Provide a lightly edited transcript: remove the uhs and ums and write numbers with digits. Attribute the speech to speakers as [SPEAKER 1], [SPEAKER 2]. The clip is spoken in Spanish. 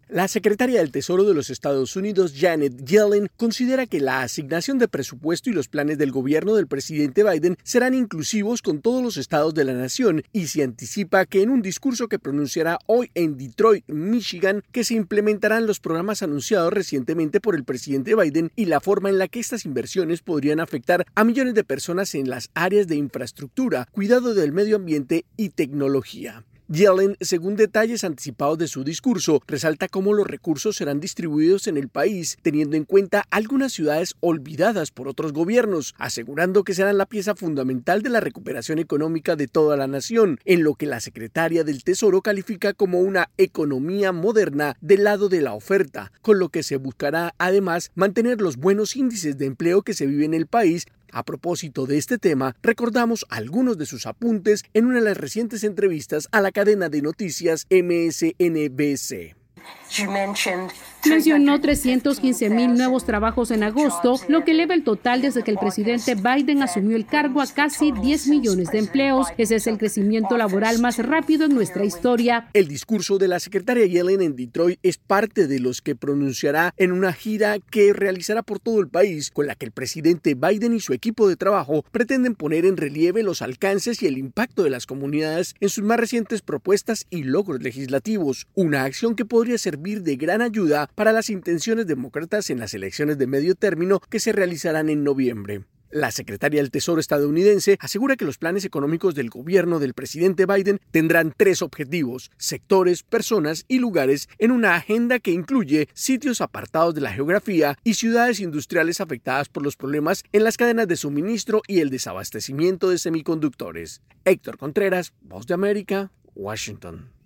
[SPEAKER 1] La secretaria del Tesoro de los Estados Unidos, Janet Yellen, considera que la asignación de presupuesto y los planes del gobierno del presidente Biden serán inclusivos con todos los estados de la nación y se anticipa que en un discurso que pronunciará hoy en Detroit, Michigan, que se implementarán los programas anunciados recientemente por el presidente Biden y la forma en la que estas inversiones podrían afectar a millones de personas en las áreas de infraestructura, cuidado del medio ambiente y tecnología. Yellen, según detalles anticipados de su discurso, resalta cómo los recursos serán distribuidos en el país, teniendo en cuenta algunas ciudades olvidadas por otros gobiernos, asegurando que serán la pieza fundamental de la recuperación económica de toda la nación, en lo que la secretaria del Tesoro califica como una economía moderna del lado de la oferta, con lo que se buscará además mantener los buenos índices de empleo que se vive en el país. A propósito de este tema, recordamos algunos de sus apuntes en una de las recientes entrevistas a la cadena de noticias MSNBC.
[SPEAKER 2] Mencionó 315,000 nuevos trabajos en agosto, lo que eleva el total desde que el presidente Biden asumió el cargo a casi 10 millones de empleos. Ese es el crecimiento laboral más rápido en nuestra historia.
[SPEAKER 1] El discurso de la secretaria Yellen en Detroit es parte de los que pronunciará en una gira que realizará por todo el país, con la que el presidente Biden y su equipo de trabajo pretenden poner en relieve los alcances y el impacto de las comunidades en sus más recientes propuestas y logros legislativos, una acción que podría servir de gran ayuda para las intenciones demócratas en las elecciones de medio término que se realizarán en noviembre. La secretaria del Tesoro estadounidense asegura que los planes económicos del gobierno del presidente Biden tendrán 3 objetivos: sectores, personas y lugares, en una agenda que incluye sitios apartados de la geografía y ciudades industriales afectadas por los problemas en las cadenas de suministro y el desabastecimiento de semiconductores. Héctor Contreras, Voz de América, Washington.